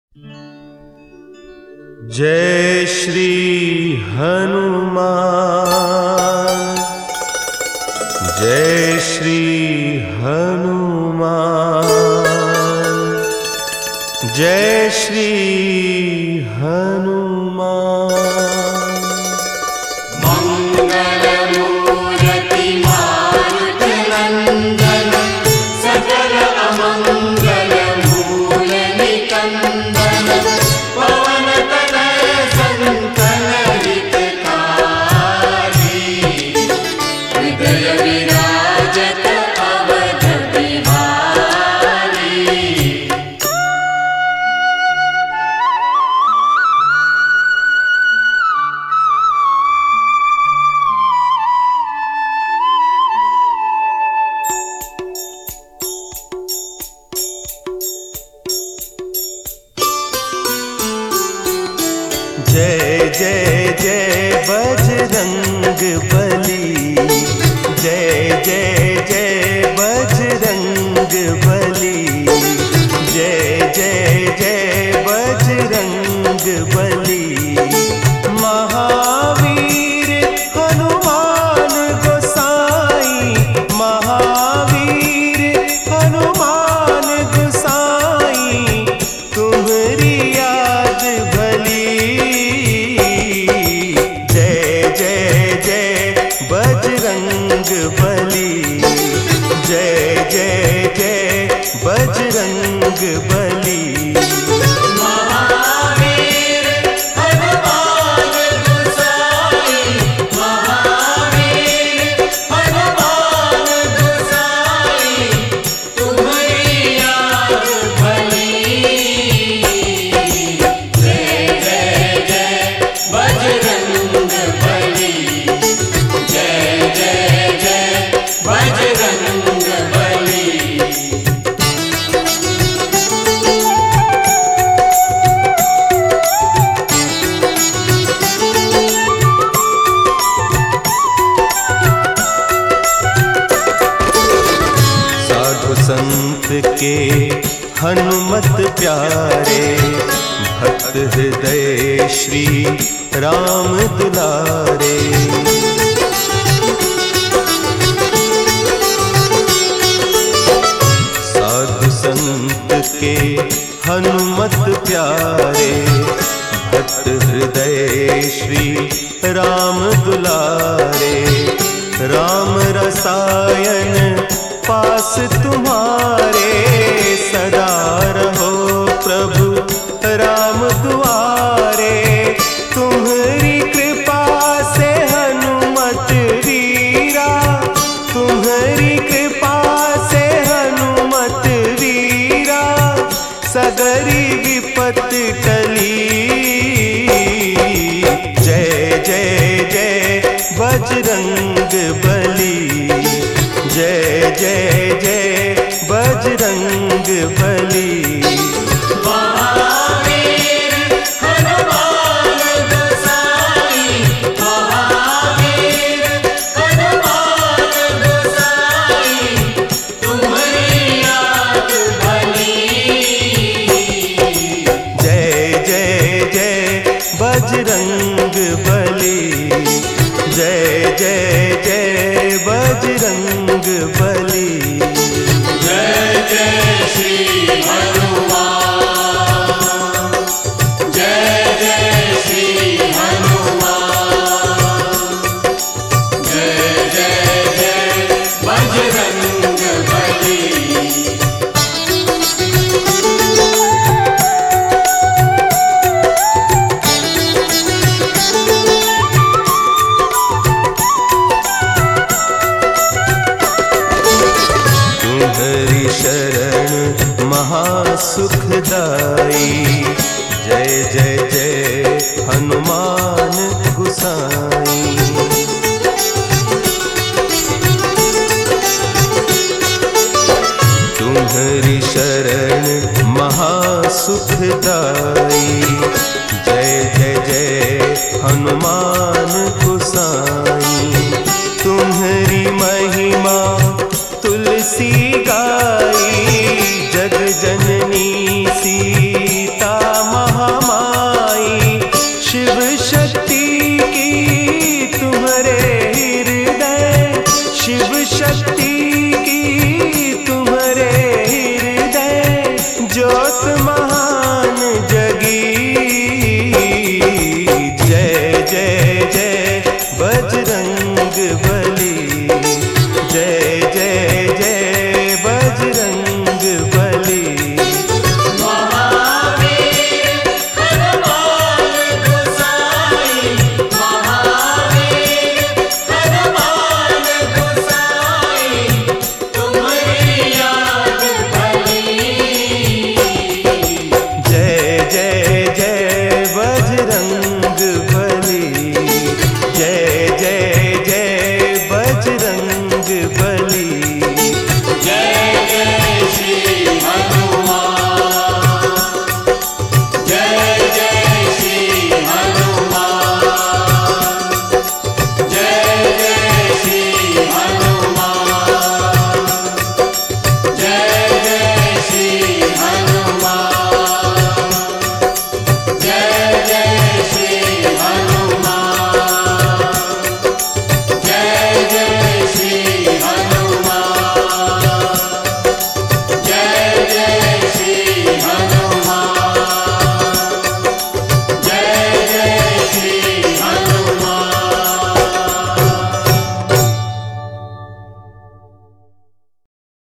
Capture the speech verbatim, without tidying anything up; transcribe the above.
जय श्री हनुमान, जय श्री हनुमान, जय श्री हनुमान। मंगलमूर्ति मारुतनंदन, सकल अमंगल मूल निकंदन, पवन तनय संतन हितकारी, हृदय विराजत अवध बिहारी। जय जय जय बजरंग बली, जय जय जय बजरंग बली, जय जय जय बजरंग बली। महावीर हनुमान गोसाई, महावीर हनुमान गोसाई, तुम्हारी याद भली। जय जय जय बजरंग बली, जय जय जय बजरंग बली। महावीर हनुमान गोसाई, महावीर हनुमान गोसाई, तुम्हारी याद भली। जय जय जय बजरंग बली, जय जय जय बजरंग बली। साधु संत के हनुमत प्यारे, भक्त हृदय श्री राम दुलारे। साधु संत के हनुमत प्यारे, भक्त हृदय श्री राम दुलारे। राम रसायन पास तुम्हारे, सदा रहो प्रभु राम दुआरे। तुम्हारी कृपा से हनुमत वीरा, तुम्हारी कृपा से हनुमत वीरा, सगरी विपत टली। जय जय जय बजरंग बली, जय जय जय बजरंग बली। महावीर हनुमान गोसाई, महावीर हनुमान गोसाई, तुम्हारी याद भली। जय जय जय बजरंग बली, जय जय जय बजरंग बली। जय जय श्री हनुमान, जय जय श्री हनुमान, जय जय जय बजरंग बली। तुम्हारी शरण महासुखदाई, जय जय जय हनुमान गोसाई। तुम्हारी शरण महासुखदाई, जय जय जय हनुमान गोसाई। तुम्हारी महिमा तुलसी गाई, जग जननी सीता बलि